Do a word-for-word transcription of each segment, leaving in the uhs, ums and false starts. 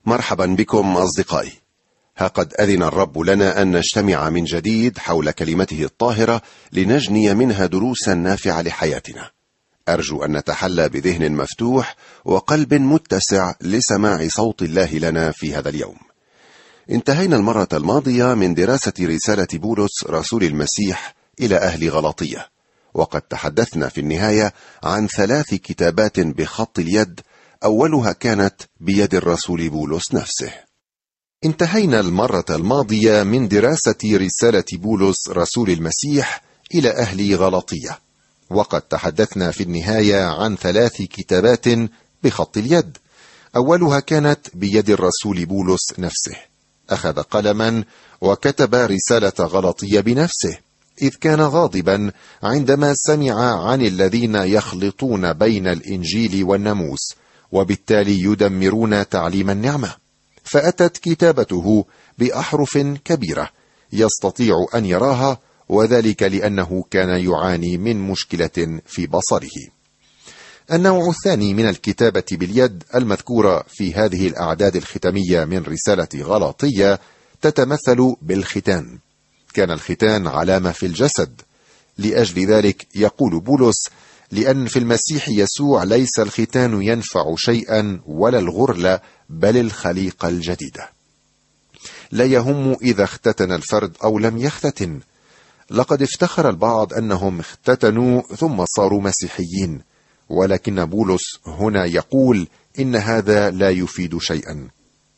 مرحبا بكم أصدقائي. ها قد أذن الرب لنا أن نجتمع من جديد حول كلمته الطاهرة لنجني منها دروسا نافعة لحياتنا. أرجو أن نتحلى بذهن مفتوح وقلب متسع لسماع صوت الله لنا في هذا اليوم. انتهينا المرة الماضية من دراسة رسالة بولس رسول المسيح إلى أهل غلاطية، وقد تحدثنا في النهاية عن ثلاث كتابات بخط اليد، أولها كانت بيد الرسول بولس نفسه. انتهينا المرة الماضية من دراسة رسالة بولس رسول المسيح إلى أهل غلاطية، وقد تحدثنا في النهاية عن ثلاث كتابات بخط اليد. أولها كانت بيد الرسول بولس نفسه، أخذ قلما وكتب رسالة غلاطية بنفسه، إذ كان غاضبا عندما سمع عن الذين يخلطون بين الإنجيل والناموس، وبالتالي يدمرون تعليم النعمة، فأتت كتابته بأحرف كبيرة يستطيع أن يراها، وذلك لأنه كان يعاني من مشكلة في بصره. النوع الثاني من الكتابة باليد المذكورة في هذه الأعداد الختامية من رسالة غلاطية تتمثل بالختان. كان الختان علامة في الجسد، لأجل ذلك يقول بولس: لأن في المسيح يسوع ليس الختان ينفع شيئا ولا الغرلة، بل الخليقة الجديدة. لا يهم إذا اختتن الفرد أو لم يختتن. لقد افتخر البعض أنهم اختتنوا ثم صاروا مسيحيين، ولكن بولس هنا يقول إن هذا لا يفيد شيئا.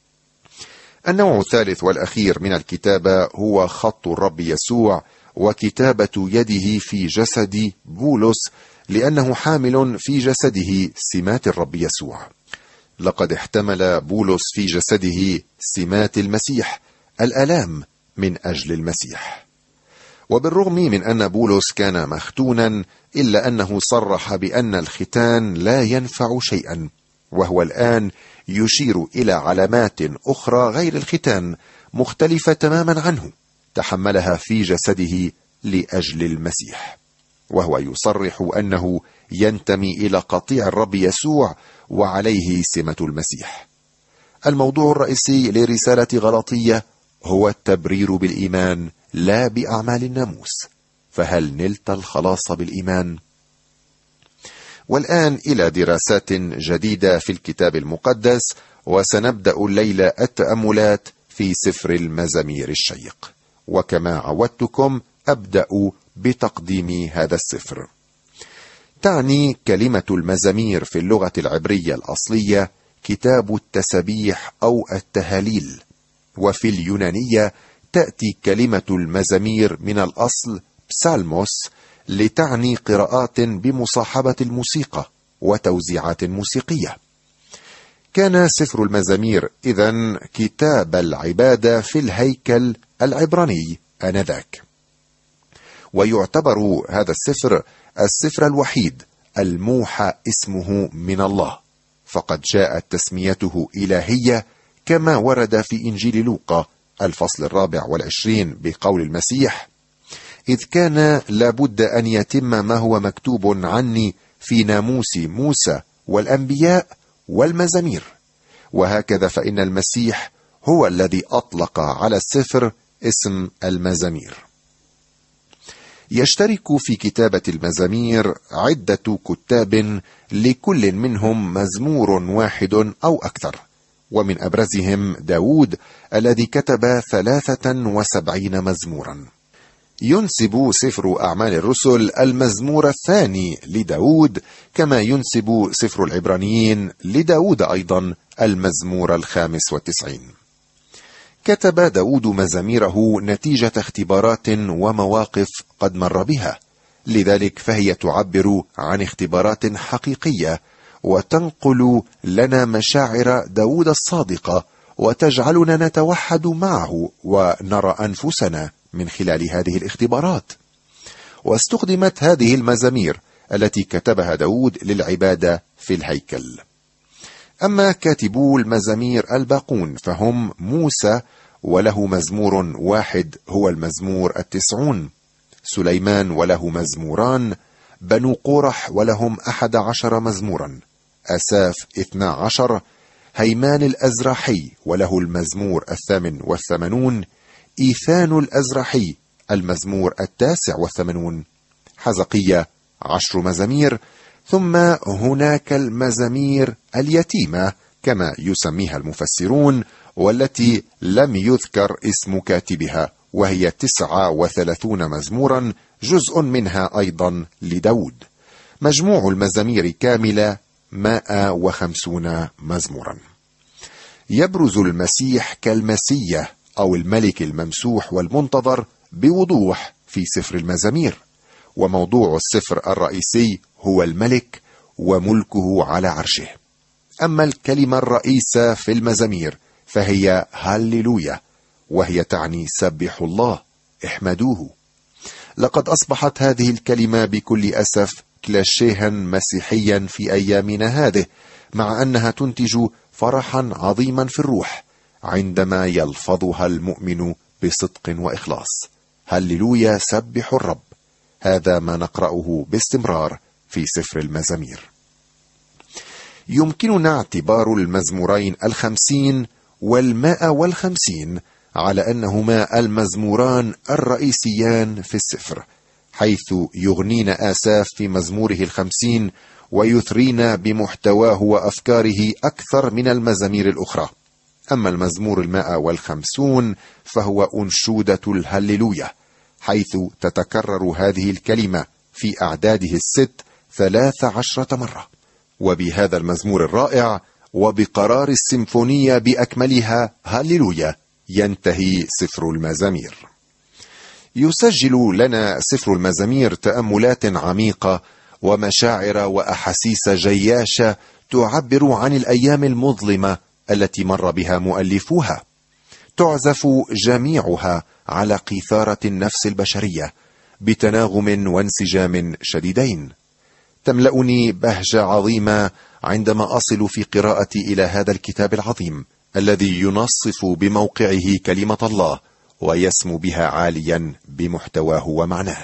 النوع الثالث والأخير من الكتابة هو خط الرب يسوع وكتابة يده في جسد بولس، لأنه حامل في جسده سمات الرب يسوع. لقد احتمل بولس في جسده سمات المسيح، الآلام من أجل المسيح. وبالرغم من أن بولس كان مختونا، إلا أنه صرح بأن الختان لا ينفع شيئا، وهو الآن يشير إلى علامات أخرى غير الختان مختلفة تماما عنه تحملها في جسده لأجل المسيح، وهو يصرح أنه ينتمي إلى قطيع الرب يسوع وعليه سمة المسيح. الموضوع الرئيسي لرسالة غلاطية هو التبرير بالإيمان لا بأعمال الناموس. فهل نلت الخلاص بالإيمان؟ والآن إلى دراسات جديدة في الكتاب المقدس، وسنبدأ الليلة التأملات في سفر المزامير الشيق. وكما عودتكم أبدأ بتقديم هذا السفر. تعني كلمة المزامير في اللغة العبرية الأصلية كتاب التسبيح أو التهاليل، وفي اليونانية تأتي كلمة المزامير من الأصل بسالموس، لتعني قراءات بمصاحبة الموسيقى وتوزيعات موسيقية. كان سفر المزامير إذن كتاب العبادة في الهيكل العبراني آنذاك، ويعتبر هذا السفر السفر الوحيد الموحى اسمه من الله، فقد جاءت تسميته إلهية كما ورد في إنجيل لوقا الفصل الرابع والعشرين بقول المسيح: إذ كان لابد أن يتم ما هو مكتوب عني في ناموس موسى والأنبياء والمزامير. وهكذا فإن المسيح هو الذي أطلق على السفر اسم المزامير. يشترك في كتابة المزامير عدة كتاب، لكل منهم مزمور واحد أو أكثر، ومن أبرزهم داود الذي كتب ثلاثة وسبعين مزمورا. ينسب سفر أعمال الرسل المزمور الثاني لداود، كما ينسب سفر العبرانيين لداود أيضا المزمور الخامس والتسعين. كتب داود مزاميره نتيجة اختبارات ومواقف قد مر بها، لذلك فهي تعبر عن اختبارات حقيقية، وتنقل لنا مشاعر داود الصادقة، وتجعلنا نتوحد معه ونرى أنفسنا من خلال هذه الاختبارات. واستخدمت هذه المزامير التي كتبها داود للعبادة في الهيكل. أما كاتبو المزامير الباقون فهم موسى، وله مزمور واحد هو المزمور التسعون، سليمان وله مزموران، بنو قورح ولهم أحد عشر مزمورا، أساف اثنا عشر، هيمان الأزرحي وله المزمور الثامن والثمانون، إيثان الأزرحي المزمور التاسع والثمانون، حزقية عشر مزامير، ثم هناك المزامير اليتيمة كما يسميها المفسرون، والتي لم يذكر اسم كاتبها، وهي تسعة وثلاثون مزمورا، جزء منها أيضا لداود. مجموع المزامير كاملة مائة وخمسون مزمورا. يبرز المسيح كالمسيح أو الملك الممسوح والمنتظر بوضوح في سفر المزامير، وموضوع السفر الرئيسي هو الملك وملكه على عرشه. أما الكلمة الرئيسة في المزامير فهي هاليلويا، وهي تعني سبحوا الله، احمدوه. لقد أصبحت هذه الكلمة بكل أسف كلاشيها مسيحيا في أيامنا هذه، مع أنها تنتج فرحا عظيما في الروح عندما يلفظها المؤمن بصدق وإخلاص. هللويا، سبحوا الرب. هذا ما نقرأه باستمرار في سفر المزامير. يمكننا اعتبار المزمورين الخمسين والمائة والخمسين على أنهما المزموران الرئيسيان في السفر، حيث يغنين آساف في مزموره الخمسين ويثرين بمحتواه وأفكاره أكثر من المزامير الأخرى. أما المزمور المائة والخمسون فهو أنشودة الهللويا، حيث تتكرر هذه الكلمة في أعداده الست ثلاث عشرة مرة. وبهذا المزمور الرائع وبقرار السيمفونية بأكملها هللويا ينتهي سفر المزامير. يسجل لنا سفر المزامير تأملات عميقة ومشاعر وأحاسيس جياشة تعبر عن الأيام المظلمة التي مر بها مؤلفوها. تعزف جميعها على قيثارة النفس البشرية بتناغم وانسجام شديدين. تملأني بهجة عظيمة عندما أصل في قراءتي إلى هذا الكتاب العظيم الذي ينصف بموقعه كلمة الله ويسمو بها عاليا بمحتواه ومعناه.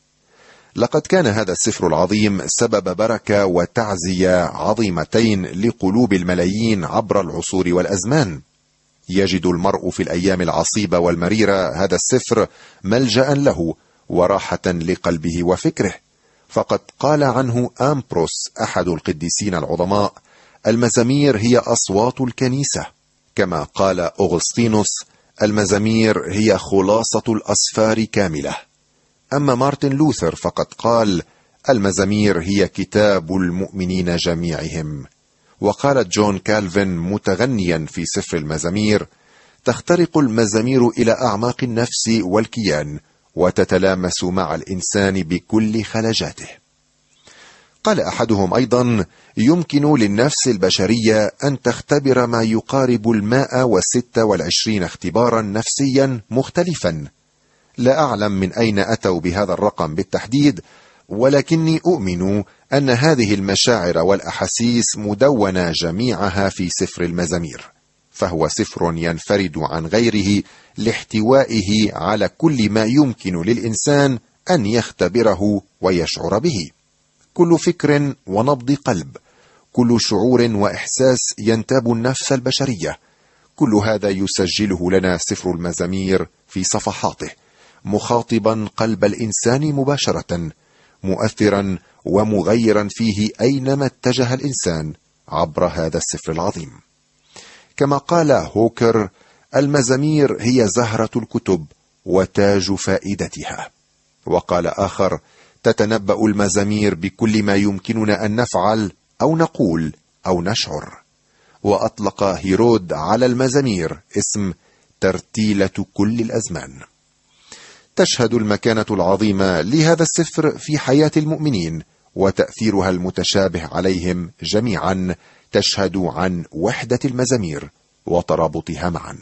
لقد كان هذا السفر العظيم سبب بركة وتعزية عظيمتين لقلوب الملايين عبر العصور والأزمان. يجد المرء في الأيام العصيبة والمريرة هذا السفر ملجأ له وراحة لقلبه وفكره، فقد قال عنه أمبروس أحد القديسين العظماء: المزامير هي أصوات الكنيسة. كما قال أغسطينوس: المزامير هي خلاصة الأسفار كاملة. أما مارتن لوثر فقد قال: المزامير هي كتاب المؤمنين جميعهم. وقالت جون كالفن متغنيا في سفر المزامير: تخترق المزامير إلى أعماق النفس والكيان وتتلامس مع الإنسان بكل خلجاته. قال أحدهم أيضا: يمكن للنفس البشرية أن تختبر ما يقارب المائة وستة والعشرين اختبارا نفسيا مختلفا. لا أعلم من أين أتوا بهذا الرقم بالتحديد، ولكني أؤمن أن هذه المشاعر والأحاسيس مدونة جميعها في سفر المزامير، فهو سفر ينفرد عن غيره لاحتوائه على كل ما يمكن للإنسان أن يختبره ويشعر به. كل فكر ونبض قلب، كل شعور وإحساس ينتاب النفس البشرية، كل هذا يسجله لنا سفر المزامير في صفحاته، مخاطبا قلب الإنسان مباشرة، مؤثرا ومغيرا فيه أينما اتجه الإنسان عبر هذا السفر العظيم. كما قال هوكر: المزامير هي زهرة الكتب وتاج فائدتها. وقال آخر: تتنبأ المزامير بكل ما يمكننا أن نفعل أو نقول أو نشعر. وأطلق هيرود على المزامير اسم ترتيلة كل الأزمان. تشهد المكانة العظيمة لهذا السفر في حياة المؤمنين وتأثيرها المتشابه عليهم جميعا تشهد عن وحدة المزامير وترابطها معا.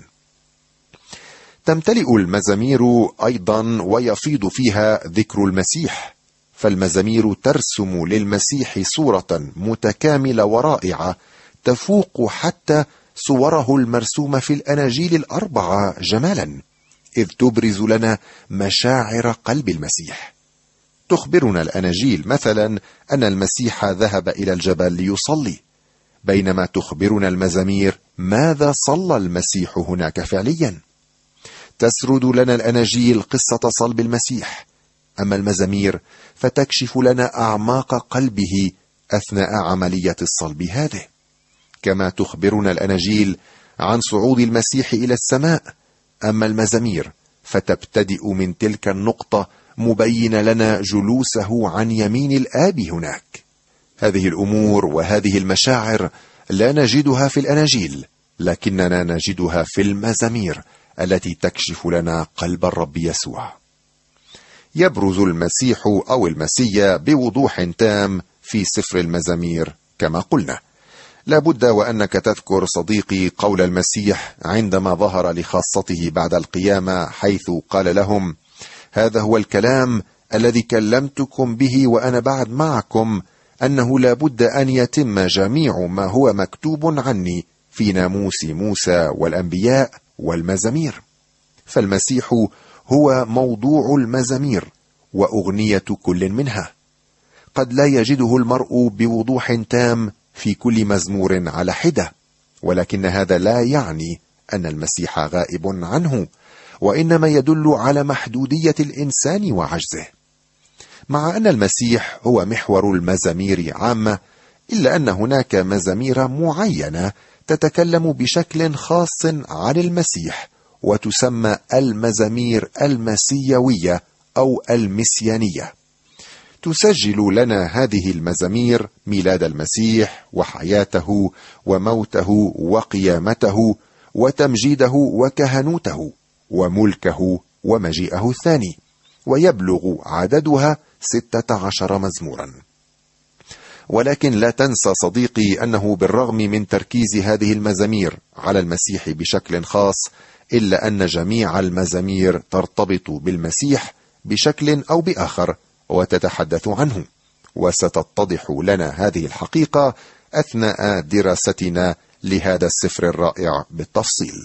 تمتلئ المزامير أيضا ويفيض فيها ذكر المسيح، فالمزامير ترسم للمسيح صورة متكاملة ورائعة تفوق حتى صوره المرسومة في الأناجيل الأربعة جمالا، إذ تبرز لنا مشاعر قلب المسيح. تخبرنا الأناجيل مثلا أن المسيح ذهب إلى الجبل ليصلي، بينما تخبرنا المزامير ماذا صلى المسيح هناك فعليا. تسرد لنا الأناجيل قصة صلب المسيح، أما المزامير فتكشف لنا أعماق قلبه أثناء عملية الصلب هذه. كما تخبرنا الأناجيل عن صعود المسيح إلى السماء، أما المزامير فتبتدئ من تلك النقطة مبين لنا جلوسه عن يمين الآب هناك. هذه الأمور وهذه المشاعر لا نجدها في الأناجيل، لكننا نجدها في المزامير التي تكشف لنا قلب الرب يسوع. يبرز المسيح أو المسيا بوضوح تام في سفر المزامير كما قلنا. لابد وأنك تذكر صديقي قول المسيح عندما ظهر لخاصته بعد القيامة، حيث قال لهم: هذا هو الكلام الذي كلمتكم به وأنا بعد معكم، أنه لابد أن يتم جميع ما هو مكتوب عني في ناموس موسى والأنبياء والمزامير. فالمسيح هو موضوع المزامير وأغنية كل منها. قد لا يجده المرء بوضوح تام في كل مزمور على حدة، ولكن هذا لا يعني أن المسيح غائب عنه، وإنما يدل على محدودية الإنسان وعجزه. مع أن المسيح هو محور المزامير عامة، إلا أن هناك مزامير معينة تتكلم بشكل خاص عن المسيح، وتسمى المزامير المسيوية أو المسيانية. تسجل لنا هذه المزامير ميلاد المسيح وحياته وموته وقيامته وتمجيده وكهنوته وملكه ومجيئه الثاني، ويبلغ عددها ستة عشر مزمورا. ولكن لا تنسى صديقي أنه بالرغم من تركيز هذه المزامير على المسيح بشكل خاص، إلا أن جميع المزامير ترتبط بالمسيح بشكل أو بآخر وتتحدث عنه، وستتضح لنا هذه الحقيقة أثناء دراستنا لهذا السفر الرائع بالتفصيل.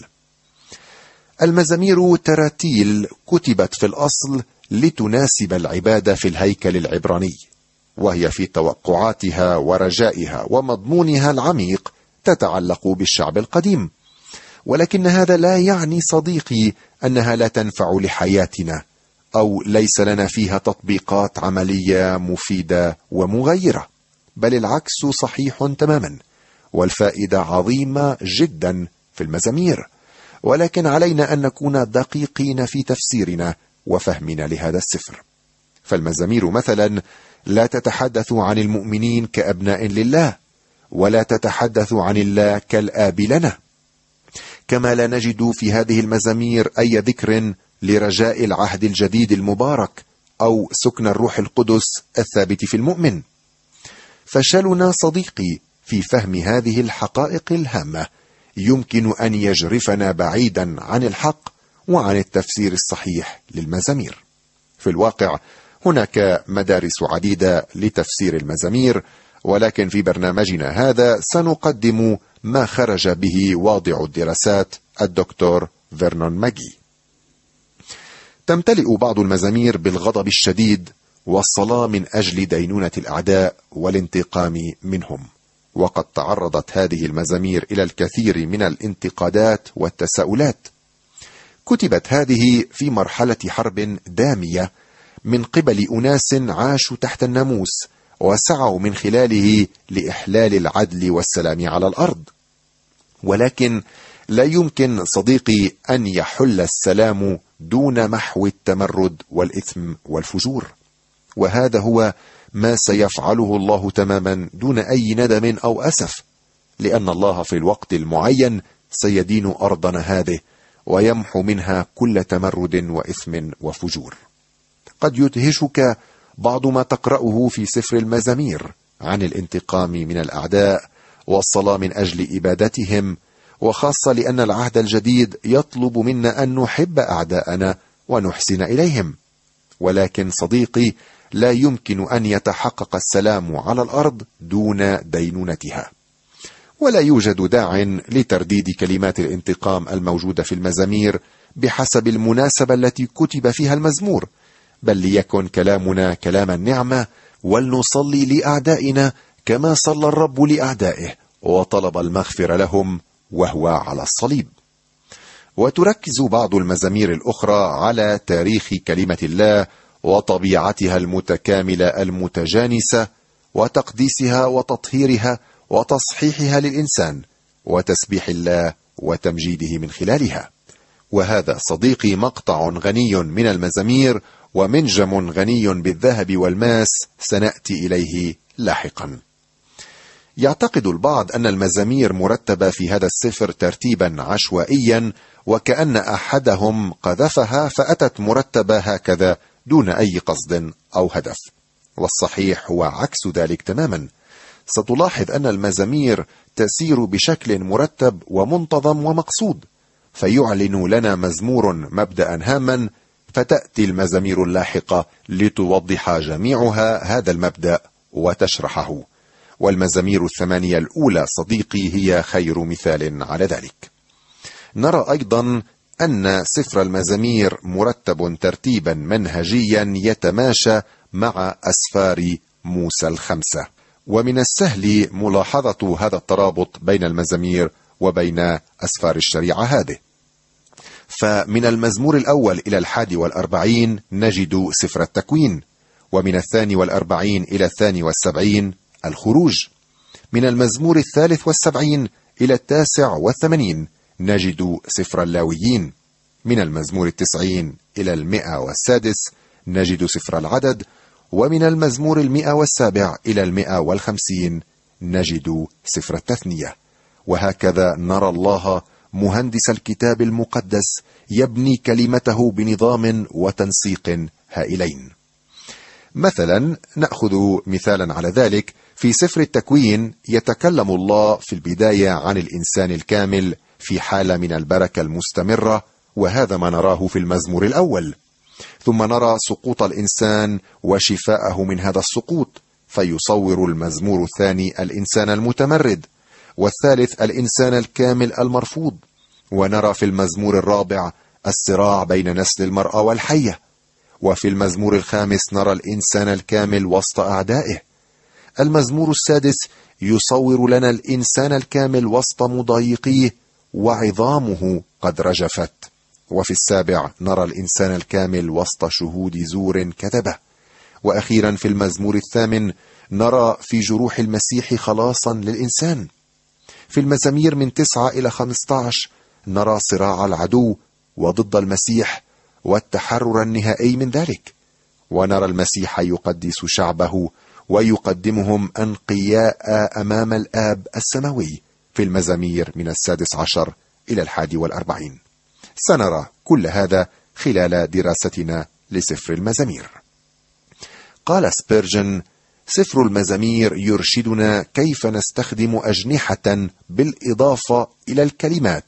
المزامير تراتيل كتبت في الأصل لتناسب العبادة في الهيكل العبراني، وهي في توقعاتها ورجائها ومضمونها العميق تتعلق بالشعب القديم. ولكن هذا لا يعني صديقي أنها لا تنفع لحياتنا، أو ليس لنا فيها تطبيقات عملية مفيدة ومغيرة، بل العكس صحيح تماما، والفائدة عظيمة جدا في المزامير. ولكن علينا أن نكون دقيقين في تفسيرنا وفهمنا لهذا السفر. فالمزامير مثلا لا تتحدث عن المؤمنين كأبناء لله، ولا تتحدث عن الله كالآب لنا. كما لا نجد في هذه المزامير أي ذكر لرجاء العهد الجديد المبارك أو سكن الروح القدس الثابت في المؤمن. فشلنا صديقي في فهم هذه الحقائق الهامة يمكن أن يجرفنا بعيدا عن الحق وعن التفسير الصحيح للمزامير. في الواقع هناك مدارس عديدة لتفسير المزامير، ولكن في برنامجنا هذا سنقدم ما خرج به واضع الدراسات الدكتور فيرنون ماجي. تمتلئ بعض المزامير بالغضب الشديد والصلاة من أجل دينونة الأعداء والانتقام منهم، وقد تعرضت هذه المزامير إلى الكثير من الانتقادات والتساؤلات. كتبت هذه في مرحلة حرب دامية من قبل أناس عاشوا تحت الناموس وسعوا من خلاله لإحلال العدل والسلام على الأرض. ولكن لا يمكن صديقي أن يحل السلام دون محو التمرد والإثم والفجور، وهذا هو ما سيفعله الله تماما دون أي ندم أو أسف، لأن الله في الوقت المعين سيدين أرضنا هذه ويمحو منها كل تمرد وإثم وفجور. قد يدهشك بعض ما تقرأه في سفر المزامير عن الانتقام من الأعداء والصلاة من أجل إبادتهم، وخاصة لأن العهد الجديد يطلب منا أن نحب أعداءنا ونحسن إليهم. ولكن صديقي لا يمكن أن يتحقق السلام على الأرض دون دينونتها، ولا يوجد داع لترديد كلمات الانتقام الموجودة في المزامير بحسب المناسبة التي كتب فيها المزمور، بل ليكن كلامنا كلام النعمة، ولنصلي لأعدائنا كما صلى الرب لأعدائه وطلب المغفرة لهم وهو على الصليب. وتركز بعض المزامير الأخرى على تاريخ كلمة الله وطبيعتها المتكاملة المتجانسة وتقديسها وتطهيرها وتصحيحها للإنسان وتسبيح الله وتمجيده من خلالها. وهذا صديقي مقطع غني من المزامير ومنجم غني بالذهب والماس سنأتي إليه لاحقا. يعتقد البعض أن المزامير مرتبة في هذا السفر ترتيبا عشوائيا وكأن أحدهم قذفها فأتت مرتبة هكذا دون أي قصد أو هدف، والصحيح هو عكس ذلك تماما. ستلاحظ أن المزامير تسير بشكل مرتب ومنتظم ومقصود، فيعلن لنا مزمور مبدأ هاما، فتأتي المزامير اللاحقة لتوضح جميعها هذا المبدأ وتشرحه. والمزامير الثمانية الأولى صديقي هي خير مثال على ذلك. نرى أيضا أن سفر المزامير مرتب ترتيبا منهجيا يتماشى مع أسفار موسى الخمسة، ومن السهل ملاحظة هذا الترابط بين المزامير وبين أسفار الشريعة هذه. فمن المزمور الأول إلى الحادي والأربعين نجد سفر التكوين، ومن الثاني والأربعين إلى الثاني والسبعين الخروج، من المزمور الثالث والسبعين إلى التاسع والثمانين نجد سفر اللاويين، من المزمور التسعين إلى المئة والسادس نجد سفر العدد، ومن المزمور المئة والسابع إلى المئة والخمسين نجد سفر التثنية. وهكذا نرى الله مهندس الكتاب المقدس يبني كلمته بنظام وتنسيق هائلين. مثلا نأخذ مثالا على ذلك في سفر التكوين. يتكلم الله في البداية عن الإنسان الكامل في حالة من البركة المستمرة، وهذا ما نراه في المزمور الأول. ثم نرى سقوط الإنسان وشفاءه من هذا السقوط، فيصور المزمور الثاني الإنسان المتمرد، والثالث الإنسان الكامل المرفوض. ونرى في المزمور الرابع الصراع بين نسل المرأة والحية، وفي المزمور الخامس نرى الإنسان الكامل وسط أعدائه. المزمور السادس يصور لنا الإنسان الكامل وسط مضايقيه وعظامه قد رجفت. وفي السابع نرى الإنسان الكامل وسط شهود زور كذبة. وأخيرا في المزمور الثامن نرى في جروح المسيح خلاصا للإنسان. في المزامير من تسعة إلى خمسة عشر نرى صراع العدو وضد المسيح والتحرر النهائي من ذلك. ونرى المسيح يقدس شعبه ويقدمهم أنقياء أمام الآب السماوي في المزامير من السادس عشر إلى الحادي والأربعين. سنرى كل هذا خلال دراستنا لسفر المزامير. قال سبيرجن: سفر المزامير يرشدنا كيف نستخدم أجنحة بالإضافة إلى الكلمات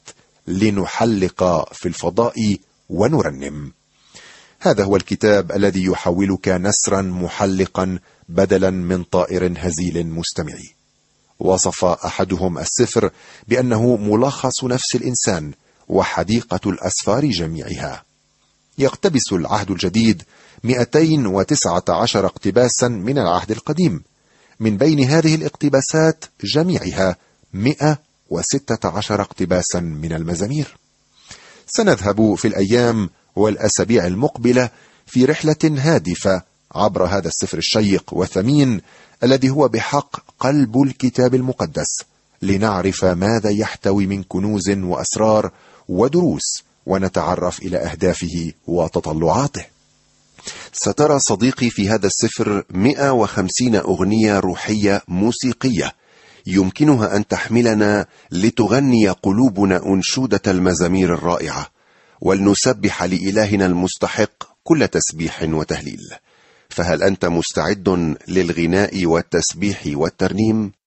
لنحلق في الفضاء ونرنم. هذا هو الكتاب الذي يحولك نسرا محلقا بدلا من طائر هزيل مستمعي. وصف أحدهم السفر بأنه ملخص نفس الإنسان وحديقة الأسفار جميعها. يقتبس العهد الجديد مئتين وتسعة عشر اقتباسا من العهد القديم. من بين هذه الاقتباسات جميعها مئة وستة عشر اقتباسا من المزامير. سنذهب في الأيام والأسابيع المقبلة في رحلة هادفة عبر هذا السفر الشيق والثمين الذي هو بحق قلب الكتاب المقدس، لنعرف ماذا يحتوي من كنوز وأسرار ودروس، ونتعرف إلى أهدافه وتطلعاته. سترى صديقي في هذا السفر مئة وخمسين أغنية روحية موسيقية يمكنها أن تحملنا لتغني قلوبنا أنشودة المزامير الرائعة، ولنسبح لإلهنا المستحق كل تسبيح وتهليل. فهل أنت مستعد للغناء والتسبيح والترنيم؟